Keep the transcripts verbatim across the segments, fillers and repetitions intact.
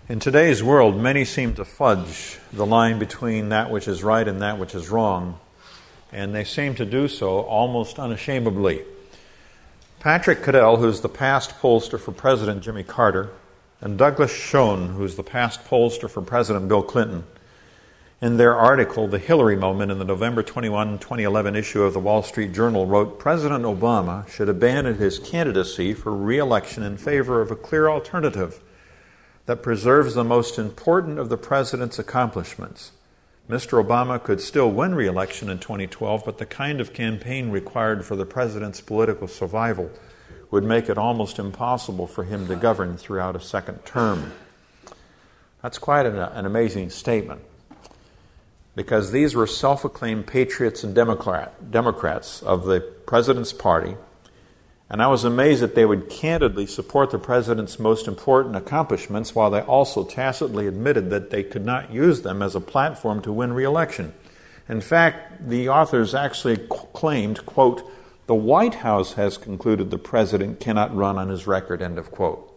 In today's world, many seem to fudge the line between that which is right and that which is wrong, and they seem to do so almost unashamedly. Patrick Caddell, who's the past pollster for President Jimmy Carter, and Douglas Schoen, who's the past pollster for President Bill Clinton, in their article, The Hillary Moment, in the November twenty-first, twenty eleven issue of the Wall Street Journal, wrote, President Obama should abandon his candidacy for re-election in favor of a clear alternative that preserves the most important of the president's accomplishments. Mister Obama could still win re-election in twenty twelve, but the kind of campaign required for the president's political survival would make it almost impossible for him to govern throughout a second term. That's quite an, an amazing statement, because these were self-acclaimed patriots and Democrat, Democrats of the president's party, and I was amazed that they would candidly support the president's most important accomplishments while they also tacitly admitted that they could not use them as a platform to win re-election. In fact, the authors actually claimed, quote, the White House has concluded the president cannot run on his record, end of quote.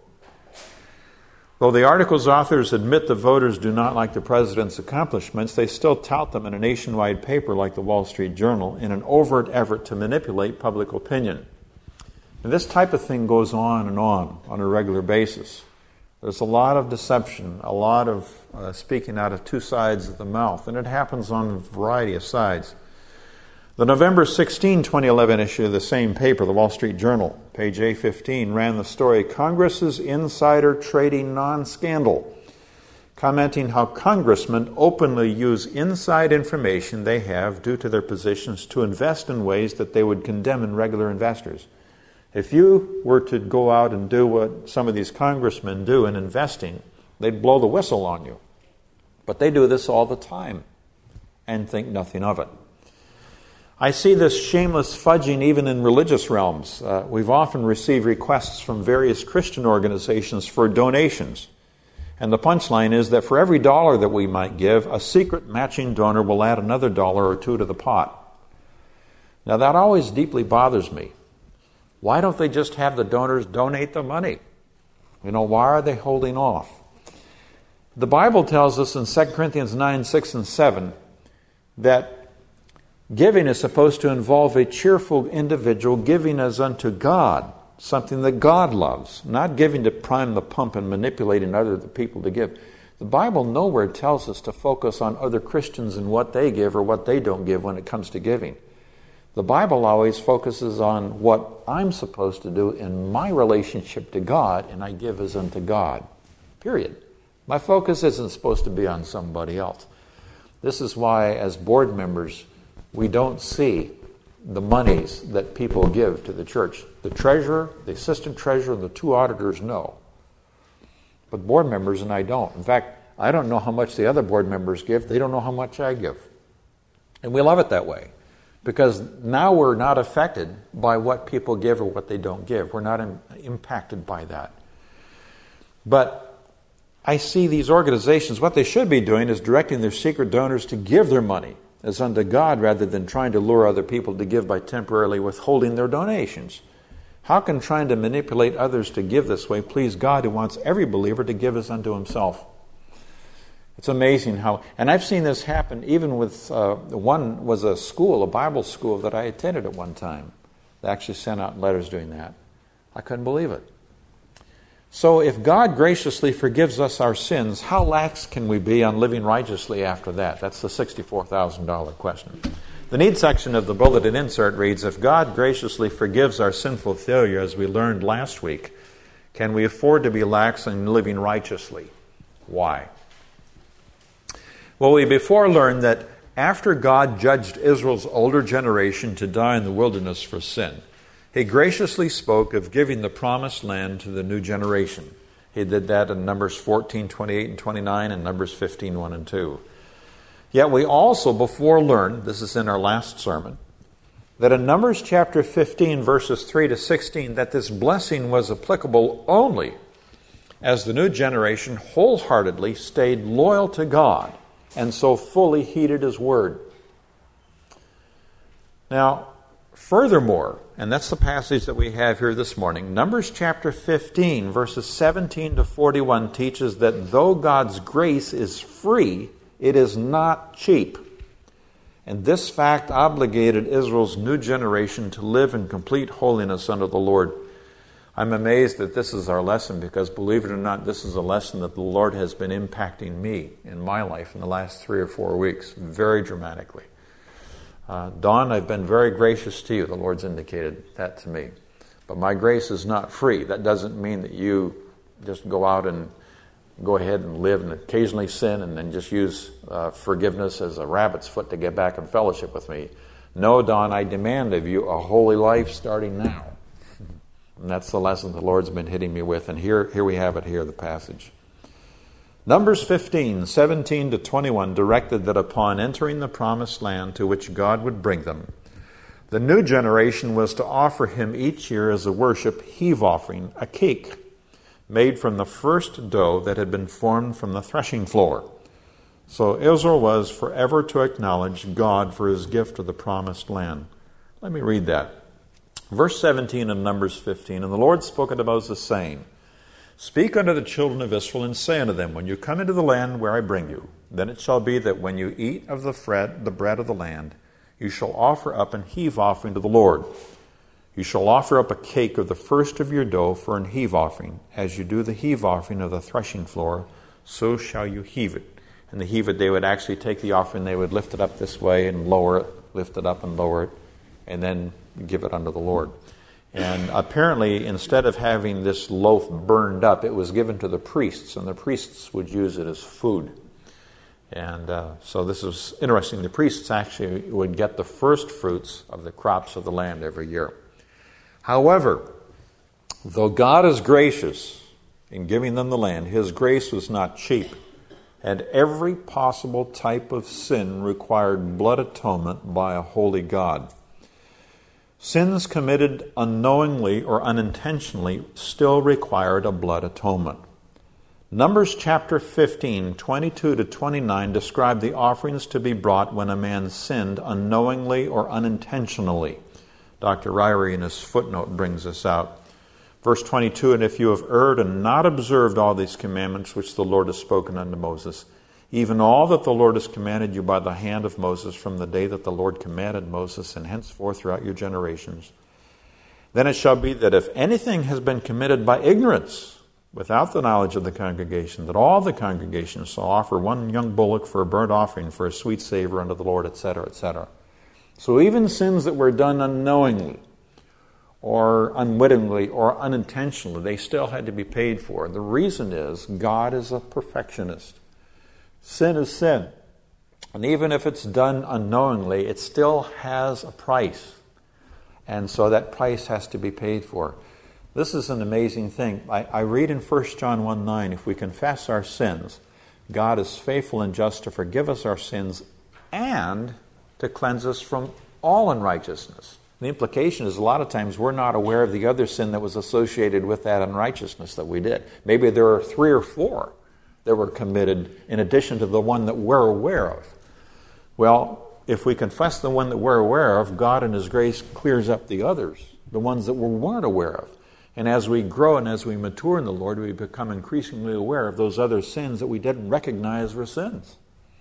Though the article's authors admit the voters do not like the president's accomplishments, they still tout them in a nationwide paper like the Wall Street Journal in an overt effort to manipulate public opinion. And this type of thing goes on and on on a regular basis. There's a lot of deception, a lot of uh, speaking out of two sides of the mouth, and it happens on a variety of sides. The November sixteenth, twenty eleven issue of the same paper, the Wall Street Journal, page A fifteen, ran the story, Congress's Insider Trading Non-Scandal, commenting how congressmen openly use inside information they have due to their positions to invest in ways that they would condemn in regular investors. If you were to go out and do what some of these congressmen do in investing, they'd blow the whistle on you. But they do this all the time and think nothing of it. I see this shameless fudging even in religious realms. Uh, we've often received requests from various Christian organizations for donations. And the punchline is that for every dollar that we might give, a secret matching donor will add another dollar or two to the pot. Now that always deeply bothers me. Why don't they just have the donors donate the money? You know, why are they holding off? The Bible tells us in Second Corinthians nine, six, and seven that giving is supposed to involve a cheerful individual giving as unto God, something that God loves, not giving to prime the pump and manipulating other people to give. The Bible nowhere tells us to focus on other Christians and what they give or what they don't give when it comes to giving. The Bible always focuses on what I'm supposed to do in my relationship to God, and I give as unto God. Period. My focus isn't supposed to be on somebody else. This is why, as board members, we don't see the monies that people give to the church. The treasurer, the assistant treasurer, and the two auditors know. But board members and I don't. In fact, I don't know how much the other board members give. They don't know how much I give. And we love it that way. Because now we're not affected by what people give or what they don't give. We're not im- impacted by that. But I see these organizations, what they should be doing is directing their secret donors to give their money as unto God rather than trying to lure other people to give by temporarily withholding their donations. How can trying to manipulate others to give this way please God, who wants every believer to give as unto himself? It's amazing how, and I've seen this happen even with, uh, one was a school, a Bible school that I attended at one time. They actually sent out letters doing that. I couldn't believe it. So if God graciously forgives us our sins, how lax can we be on living righteously after that? That's the sixty-four thousand dollars question. The need section of the bulletin insert reads, if God graciously forgives our sinful failure, as we learned last week, can we afford to be lax in living righteously? Why? Well, we before learned that after God judged Israel's older generation to die in the wilderness for sin, He graciously spoke of giving the promised land to the new generation. He did that in Numbers fourteen, twenty-eight, and twenty-nine, and Numbers fifteen, one and two. Yet we also before learned, this is in our last sermon, that in Numbers chapter fifteen, verses three to sixteen, that this blessing was applicable only as the new generation wholeheartedly stayed loyal to God and so fully heeded His word. Now, Furthermore, and that's the passage that we have here this morning, Numbers chapter fifteen, verses seventeen to forty-one teaches that though God's grace is free, it is not cheap. And this fact obligated Israel's new generation to live in complete holiness under the Lord. I'm amazed that this is our lesson because, believe it or not, this is a lesson that the Lord has been impacting me in my life in the last three or four weeks very dramatically. Uh, Dawn, I've been very gracious to you. The Lord's indicated that to me. But my grace is not free. That doesn't mean that you just go out and go ahead and live and occasionally sin and then just use uh, forgiveness as a rabbit's foot to get back in fellowship with me. No, Dawn, I demand of you a holy life starting now. And that's the lesson the Lord's been hitting me with. And here, here we have it here, the passage. Numbers fifteen, seventeen to twenty-one directed that upon entering the promised land to which God would bring them, the new generation was to offer him each year as a worship heave offering, a cake made from the first dough that had been formed from the threshing floor. So Israel was forever to acknowledge God for his gift of the promised land. Let me read that. Verse seventeen of Numbers fifteen, And the Lord spoke unto Moses, saying, Speak unto the children of Israel, and say unto them, When you come into the land where I bring you, then it shall be that when you eat of the bread, the bread of the land, you shall offer up an heave offering to the Lord. You shall offer up a cake of the first of your dough for an heave offering. As you do the heave offering of the threshing floor, so shall you heave it. And the heave it, they would actually take the offering, they would lift it up this way and lower it, lift it up and lower it, and then give it unto the Lord. And apparently, instead of having this loaf burned up, it was given to the priests, and the priests would use it as food. And uh, so this is interesting. The priests actually would get the first fruits of the crops of the land every year. However, though God is gracious in giving them the land, his grace was not cheap. And every possible type of sin required blood atonement by a holy God. Sins committed unknowingly or unintentionally still required a blood atonement. Numbers chapter fifteen, twenty-two to twenty-nine describe the offerings to be brought when a man sinned unknowingly or unintentionally. Doctor Ryrie in his footnote brings this out. Verse twenty-two, And if you have erred and not observed all these commandments which the Lord has spoken unto Moses, even all that the Lord has commanded you by the hand of Moses from the day that the Lord commanded Moses and henceforth throughout your generations, then it shall be that if anything has been committed by ignorance, without the knowledge of the congregation, that all the congregation shall offer one young bullock for a burnt offering for a sweet savor unto the Lord, et cetera, et cetera. So even sins that were done unknowingly or unwittingly or unintentionally, they still had to be paid for. The reason is God is a perfectionist. Sin is sin. And even if it's done unknowingly, it still has a price. And so that price has to be paid for. This is an amazing thing. I, I read in First John one nine, if we confess our sins, God is faithful and just to forgive us our sins and to cleanse us from all unrighteousness. The implication is a lot of times we're not aware of the other sin that was associated with that unrighteousness that we did. Maybe there are three or four that were committed in addition to the one that we're aware of. Well, if we confess the one that we're aware of, God in his grace clears up the others, the ones that we weren't aware of. And as we grow and as we mature in the Lord, we become increasingly aware of those other sins that we didn't recognize were sins.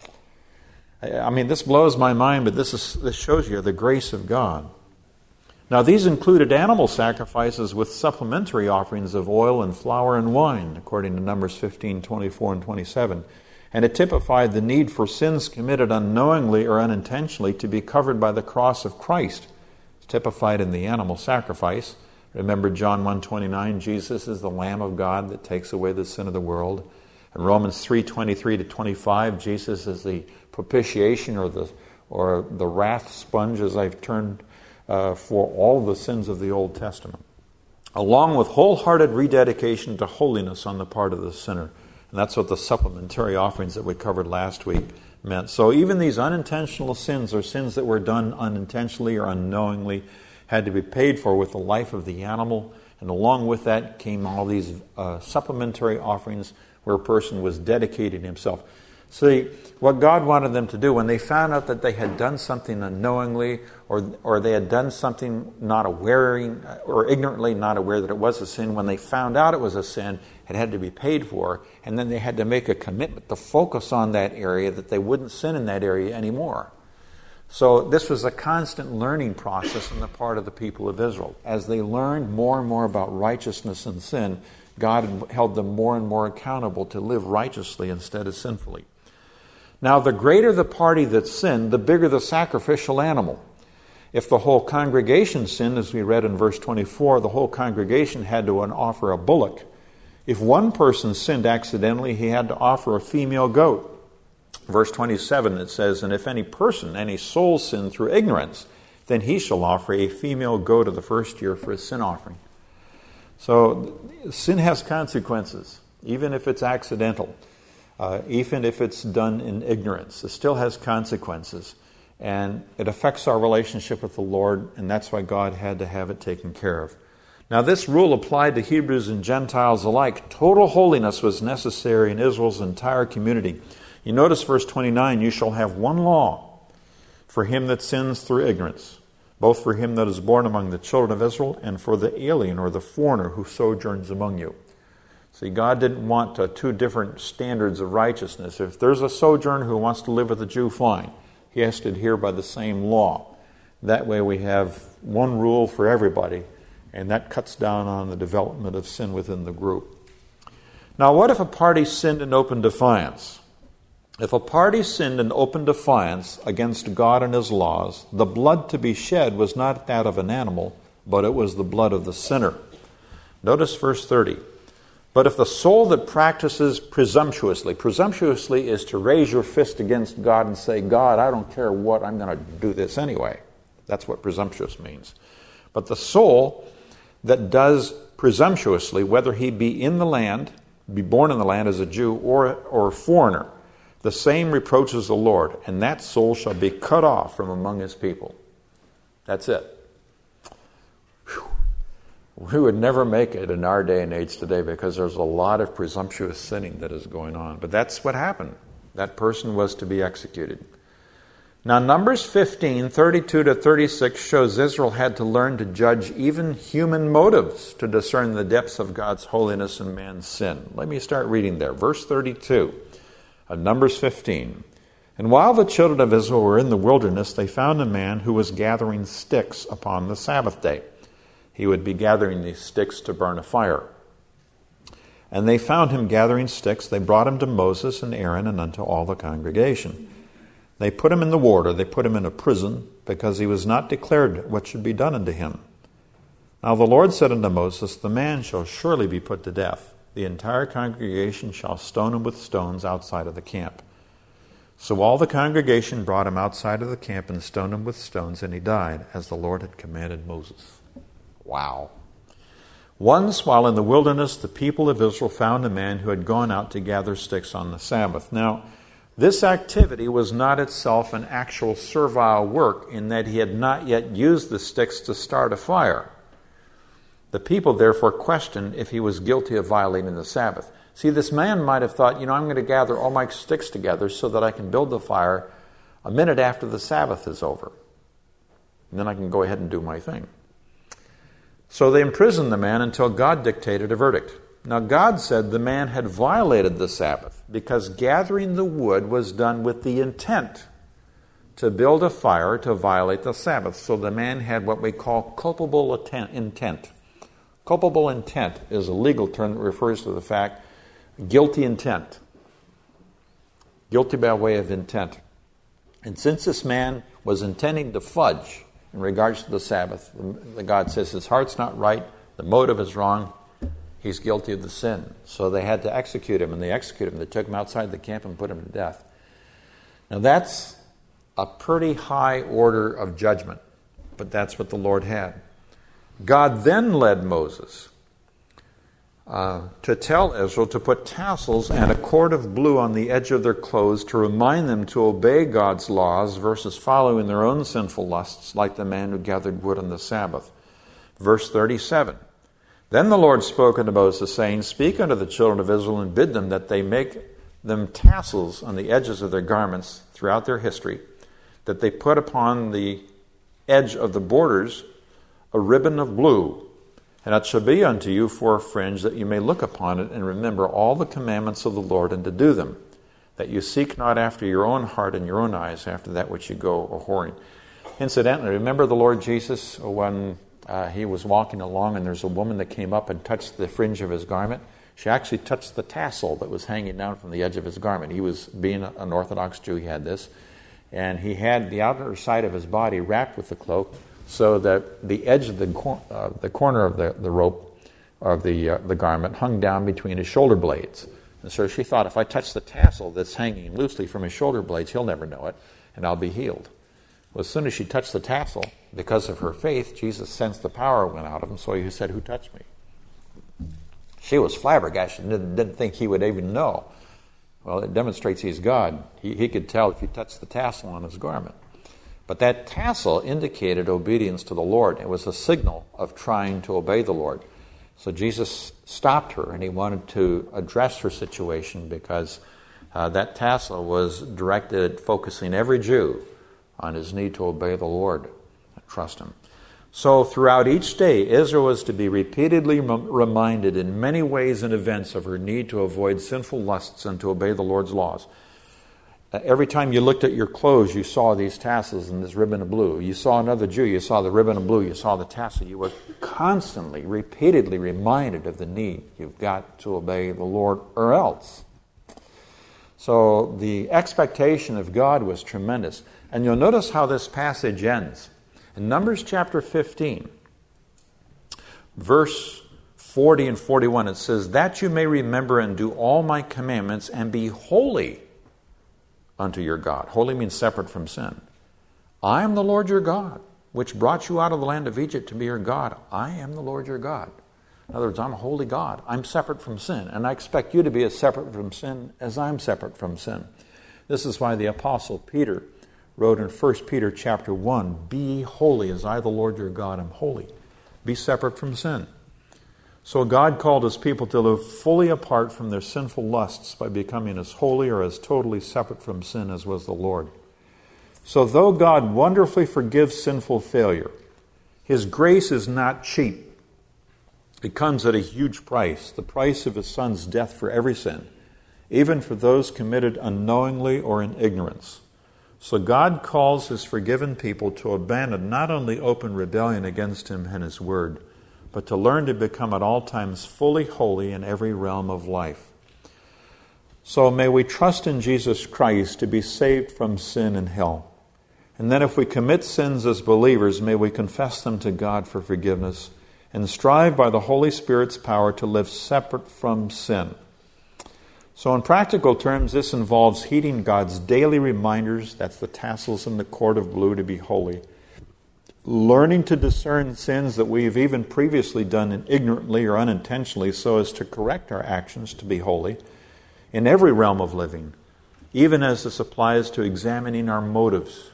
I mean, this blows my mind, but this is this shows you the grace of God. Now, these included animal sacrifices with supplementary offerings of oil and flour and wine, according to Numbers fifteen, twenty-four, and twenty-seven. And it typified the need for sins committed unknowingly or unintentionally to be covered by the cross of Christ. It's typified in the animal sacrifice. Remember John one twenty-nine, Jesus is the Lamb of God that takes away the sin of the world. In Romans three twenty-three to twenty-five, Jesus is the propitiation or the or the wrath sponge, as I've turned uh, for all the sins of the Old Testament, along with wholehearted rededication to holiness on the part of the sinner. And that's what the supplementary offerings that we covered last week meant. So even these unintentional sins, or sins that were done unintentionally or unknowingly, had to be paid for with the life of the animal. And along with that came all these uh, supplementary offerings where a person was dedicating himself. See, what God wanted them to do, when they found out that they had done something unknowingly, or or they had done something not aware, or ignorantly not aware that it was a sin, when they found out it was a sin, it had to be paid for, and then they had to make a commitment to focus on that area, that they wouldn't sin in that area anymore. So this was a constant learning process on the part of the people of Israel. As they learned more and more about righteousness and sin, God held them more and more accountable to live righteously instead of sinfully. Now, the greater the party that sinned, the bigger the sacrificial animal. If the whole congregation sinned, as we read in verse twenty-four, the whole congregation had to offer a bullock. If one person sinned accidentally, he had to offer a female goat. Verse twenty-seven, it says, "And if any person, any soul sin through ignorance, then he shall offer a female goat of the first year for a sin offering." So sin has consequences, even if it's accidental, uh, even if it's done in ignorance. It still has consequences, and it affects our relationship with the Lord, and that's why God had to have it taken care of. Now, this rule applied to Hebrews and Gentiles alike. Total holiness was necessary in Israel's entire community. You notice verse twenty-nine, "You shall have one law for him that sins through ignorance, both for him that is born among the children of Israel and for the alien or the foreigner who sojourns among you." See, God didn't want uh, two different standards of righteousness. If there's a sojourner who wants to live with a Jew, fine. He has to adhere by the same law. That way we have one rule for everybody, and that cuts down on the development of sin within the group. Now, what if a party sinned in open defiance? If a party sinned in open defiance against God and His laws, the blood to be shed was not that of an animal, but it was the blood of the sinner. Notice verse thirty. "But if the soul that practices presumptuously," presumptuously is to raise your fist against God and say, "God, I don't care what, I'm going to do this anyway." That's what presumptuous means. But the soul that does presumptuously, whether he be in the land, be born in the land as a Jew, or, or a foreigner, the same reproaches the Lord, and that soul shall be cut off from among His people. That's it. Whew. We would never make it in our day and age today because there's a lot of presumptuous sinning that is going on. But that's what happened. That person was to be executed. Now, Numbers fifteen, thirty-two to thirty-six shows Israel had to learn to judge even human motives to discern the depths of God's holiness and man's sin. Let me start reading there. Verse thirty-two. Of Numbers fifteen. "And while the children of Israel were in the wilderness, they found a man who was gathering sticks upon the Sabbath day." He would be gathering these sticks to burn a fire. "And they found him gathering sticks. They brought him to Moses and Aaron and unto all the congregation. They put him in the warder. They put him in a prison, because he was not declared what should be done unto him. Now the Lord said unto Moses, The man shall surely be put to death. The entire congregation shall stone him with stones outside of the camp. So all the congregation brought him outside of the camp and stoned him with stones, and he died, as the Lord had commanded Moses." Wow. "Once, while in the wilderness, the people of Israel found a man who had gone out to gather sticks on the Sabbath." Now, this activity was not itself an actual servile work, in that he had not yet used the sticks to start a fire. The people therefore questioned if he was guilty of violating the Sabbath. See, this man might have thought, you know, I'm going to gather all my sticks together so that I can build the fire a minute after the Sabbath is over. And then I can go ahead and do my thing. So they imprisoned the man until God dictated a verdict. Now God said the man had violated the Sabbath because gathering the wood was done with the intent to build a fire to violate the Sabbath. So the man had what we call culpable intent. Culpable intent is a legal term that refers to the fact, guilty intent. Guilty by way of intent. And since this man was intending to fudge in regards to the Sabbath, the God says his heart's not right, the motive is wrong, he's guilty of the sin. So they had to execute him, and they executed him. They took him outside the camp and put him to death. Now that's a pretty high order of judgment, but that's what the Lord had. God then led Moses uh, to tell Israel to put tassels and a cord of blue on the edge of their clothes to remind them to obey God's laws versus following their own sinful lusts, like the man who gathered wood on the Sabbath. Verse thirty-seven. "Then the Lord spoke unto Moses, saying, Speak unto the children of Israel, and bid them that they make them tassels on the edges of their garments throughout their history, that they put upon the edge of the borders a ribbon of blue. And it shall be unto you for a fringe, that you may look upon it and remember all the commandments of the Lord, and to do them, that you seek not after your own heart and your own eyes, after that which you go a-whoring. Incidentally, remember the Lord Jesus when uh, he was walking along and there's a woman that came up and touched the fringe of his garment? She actually touched the tassel that was hanging down from the edge of his garment. He was, being an Orthodox Jew, he had this. And he had the outer side of his body wrapped with the cloak, so that the edge of the, cor- uh, the corner of the, the rope of the, uh, the garment hung down between his shoulder blades. And so she thought, if I touch the tassel that's hanging loosely from his shoulder blades, he'll never know it, and I'll be healed. Well, as soon as she touched the tassel, because of her faith, Jesus sensed the power went out of him, so he said, "Who touched me?" She was flabbergasted and didn't, didn't think he would even know. Well, it demonstrates he's God. He, he could tell if you touched the tassel on his garment. But that tassel indicated obedience to the Lord. It was a signal of trying to obey the Lord. So Jesus stopped her, and he wanted to address her situation, because uh, that tassel was directed at focusing every Jew on his need to obey the Lord and trust him. So throughout each day, Israel was to be repeatedly rem- reminded in many ways and events of her need to avoid sinful lusts and to obey the Lord's laws. Uh, every time you looked at your clothes, you saw these tassels and this ribbon of blue. You saw another Jew, you saw the ribbon of blue, you saw the tassel. You were constantly, repeatedly reminded of the need. You've got to obey the Lord or else. So the expectation of God was tremendous. And you'll notice how this passage ends. In Numbers chapter fifteen, verse forty and forty-one, it says, "That you may remember and do all my commandments and be holy unto your God." Holy means separate from sin. "I am the Lord your God, which brought you out of the land of Egypt to be your God. I am the Lord your God." In other words, I'm a holy God. I'm separate from sin, and I expect you to be as separate from sin as I'm separate from sin. This is why the Apostle Peter wrote in First Peter chapter one, "Be holy as I, the Lord your God, am holy." Be separate from sin. So God called his people to live fully apart from their sinful lusts by becoming as holy or as totally separate from sin as was the Lord. So though God wonderfully forgives sinful failure, his grace is not cheap. It comes at a huge price, the price of his Son's death for every sin, even for those committed unknowingly or in ignorance. So God calls his forgiven people to abandon not only open rebellion against him and his word, but to learn to become at all times fully holy in every realm of life. So may we trust in Jesus Christ to be saved from sin and hell. And then if we commit sins as believers, may we confess them to God for forgiveness and strive by the Holy Spirit's power to live separate from sin. So in practical terms, this involves heeding God's daily reminders, that's the tassels in the cord of blue, to be holy. Learning to discern sins that we've even previously done ignorantly or unintentionally so as to correct our actions to be holy in every realm of living, even as this applies to examining our motives.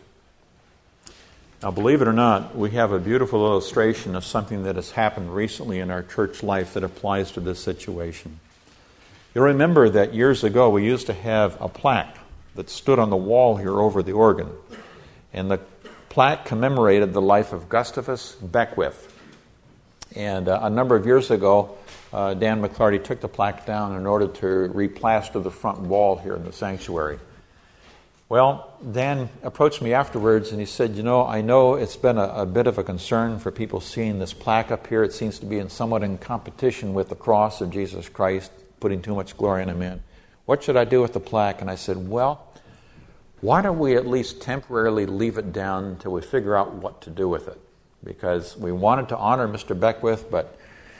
Now, believe it or not, we have a beautiful illustration of something that has happened recently in our church life that applies to this situation. You'll remember that years ago we used to have a plaque that stood on the wall here over the organ. And the plaque commemorated the life of Gustavus Beckwith. And uh, a number of years ago, uh, Dan McClarty took the plaque down in order to replaster the front wall here in the sanctuary. Well, Dan approached me afterwards and he said, you know, I know it's been a, a bit of a concern for people seeing this plaque up here. It seems to be in somewhat in competition with the cross of Jesus Christ, putting too much glory in him in. What should I do with the plaque? And I said, well, why don't we at least temporarily leave it down until we figure out what to do with it? Because we wanted to honor Mister Beckwith, but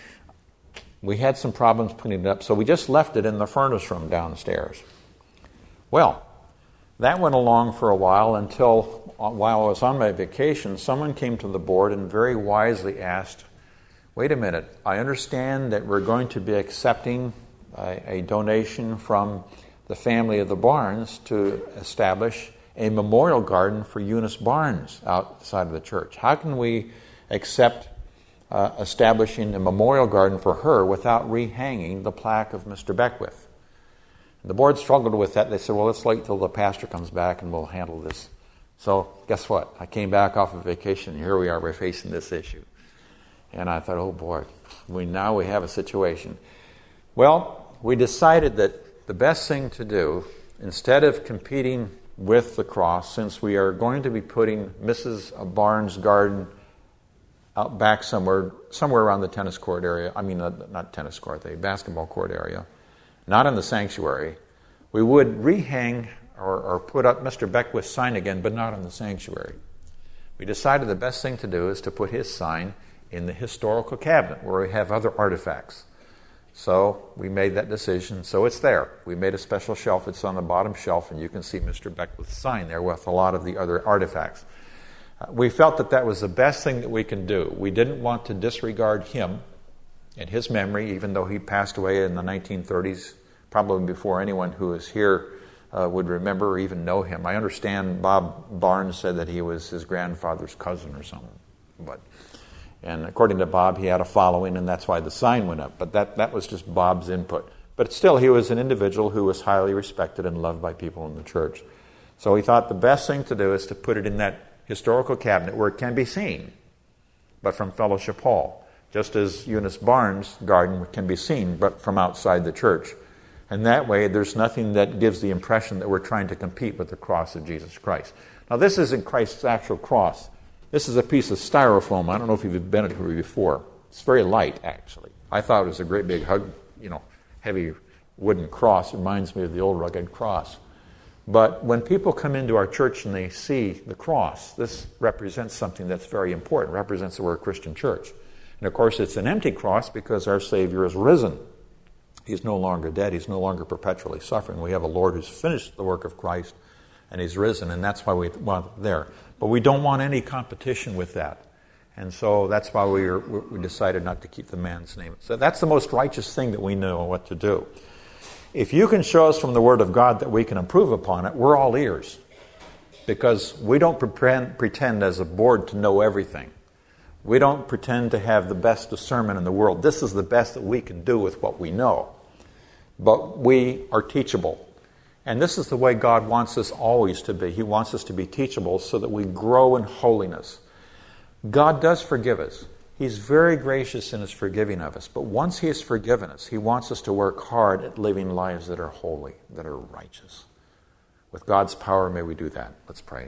we had some problems putting it up, so we just left it in the furnace room downstairs. Well, that went along for a while until, while I was on my vacation, someone came to the board and very wisely asked, wait a minute, I understand that we're going to be accepting a, a donation from the family of the Barnes to establish a memorial garden for Eunice Barnes outside of the church. How can we accept uh, establishing a memorial garden for her without rehanging the plaque of Mister Beckwith? And the board struggled with that. They said, well, let's wait till the pastor comes back and we'll handle this. So guess what? I came back off of vacation, and here we are, we're facing this issue. And I thought, oh boy, we now we have a situation. Well, we decided that the best thing to do, instead of competing with the cross, since we are going to be putting Missus Barnes' garden out back somewhere, somewhere around the tennis court area. I mean, not, not tennis court, the basketball court area. Not in the sanctuary. We would rehang or, or put up Mister Beckwith's sign again, but not in the sanctuary. We decided the best thing to do is to put his sign in the historical cabinet where we have other artifacts. So we made that decision. So it's there. We made a special shelf. It's on the bottom shelf, and you can see Mister Beckwith's sign there with a lot of the other artifacts. Uh, we felt that that was the best thing that we can do. We didn't want to disregard him and his memory, even though he passed away in the nineteen thirties, probably before anyone who is here uh, would remember or even know him. I understand Bob Barnes said that he was his grandfather's cousin or something. But, and according to Bob, he had a following, and that's why the sign went up. But that, that was just Bob's input. But still, he was an individual who was highly respected and loved by people in the church. So we thought the best thing to do is to put it in that historical cabinet where it can be seen, but from Fellowship Hall, just as Eunice Barnes' garden can be seen, but from outside the church. And that way, there's nothing that gives the impression that we're trying to compete with the cross of Jesus Christ. Now, this isn't Christ's actual cross. This is a piece of styrofoam. I don't know if you've been here before. It's very light, actually. I thought it was a great big, hug, you know, heavy wooden cross. It reminds me of the old rugged cross. But when people come into our church and they see the cross, this represents something that's very important. It represents that we're a Christian church. And of course, it's an empty cross because our Savior is risen. He's no longer dead. He's no longer perpetually suffering. We have a Lord who's finished the work of Christ, and He's risen, and that's why we want it there. But we don't want any competition with that. And so that's why we, are, we decided not to keep the man's name. So that's the most righteous thing that we know what to do. If you can show us from the Word of God that we can improve upon it, we're all ears. Because we don't pretend, pretend as a board to know everything. We don't pretend to have the best discernment in the world. This is the best that we can do with what we know. But we are teachable. And this is the way God wants us always to be. He wants us to be teachable so that we grow in holiness. God does forgive us. He's very gracious in His forgiving of us. But once He has forgiven us, He wants us to work hard at living lives that are holy, that are righteous. With God's power, may we do that. Let's pray.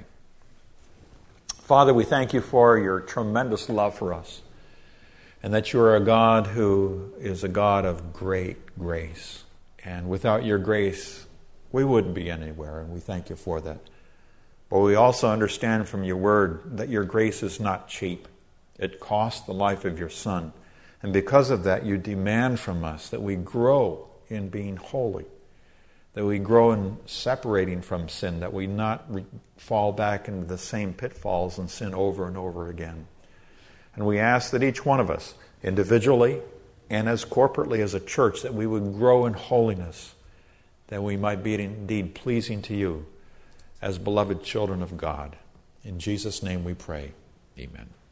Father, we thank You for Your tremendous love for us, and that You are a God who is a God of great grace. And without Your grace, we wouldn't be anywhere, and we thank You for that. But we also understand from Your Word that Your grace is not cheap. It cost the life of Your Son. And because of that, You demand from us that we grow in being holy, that we grow in separating from sin, that we not re- fall back into the same pitfalls and sin over and over again. And we ask that each one of us, individually and as corporately as a church, that we would grow in holiness, that we might be indeed pleasing to You as beloved children of God. In Jesus' name we pray. Amen.